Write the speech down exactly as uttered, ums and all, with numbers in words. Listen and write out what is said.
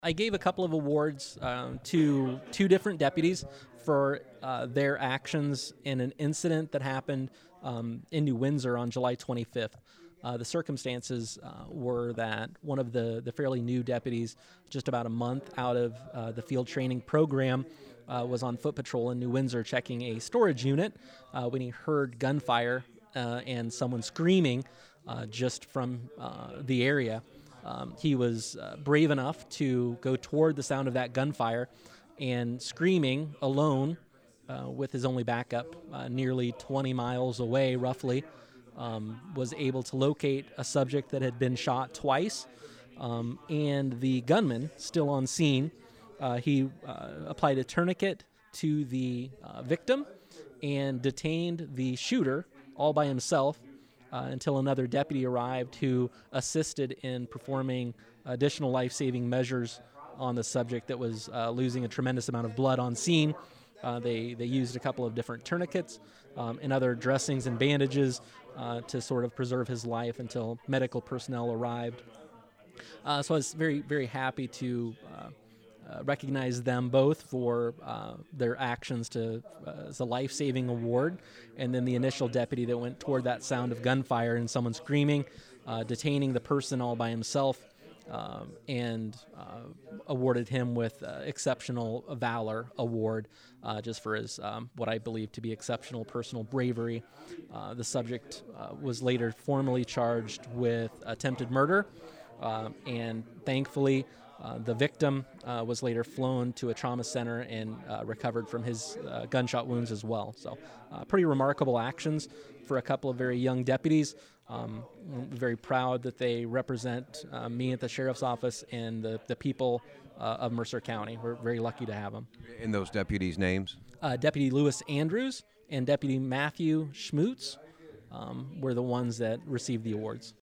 I gave a couple of awards um, to two different deputies for uh, their actions in an incident that happened um, in New Windsor on July twenty-fifth. Uh, the circumstances uh, were that one of the, the fairly new deputies, just about a month out of uh, the field training program, uh, was on foot patrol in New Windsor checking a storage unit uh, when he heard gunfire uh, and someone screaming uh, just from uh, the area. Um, he was uh, brave enough to go toward the sound of that gunfire and screaming alone uh, with his only backup uh, nearly twenty miles away, roughly, um, was able to locate a subject that had been shot twice. Um, and the gunman, still on scene, uh, he uh, applied a tourniquet to the uh, victim and detained the shooter all by himself Uh, until another deputy arrived who assisted in performing additional life-saving measures on the subject that was uh, losing a tremendous amount of blood on scene. Uh, they, they used a couple of different tourniquets um, and other dressings and bandages uh, to sort of preserve his life until medical personnel arrived. Uh, so I was very, very happy to uh, uh, recognize them both for uh, their actions to uh, as a life-saving award, and then the initial deputy that went toward that sound of gunfire and someone screaming, uh, detaining the person all by himself, uh, and uh, awarded him with uh, Exceptional Valor Award uh, just for his um, what I believe to be exceptional personal bravery. Uh, the subject uh, was later formally charged with attempted murder, uh, and thankfully Uh, the victim uh, was later flown to a trauma center and uh, recovered from his uh, gunshot wounds as well. So uh, pretty remarkable actions for a couple of very young deputies. Um, I'm very proud that they represent uh, me at the sheriff's office and the, the people uh, of Mercer County. We're very lucky to have them. And those deputies' names? Uh, Deputy Lewis Andrews and Deputy Matthew Schmutz um, were the ones that received the awards.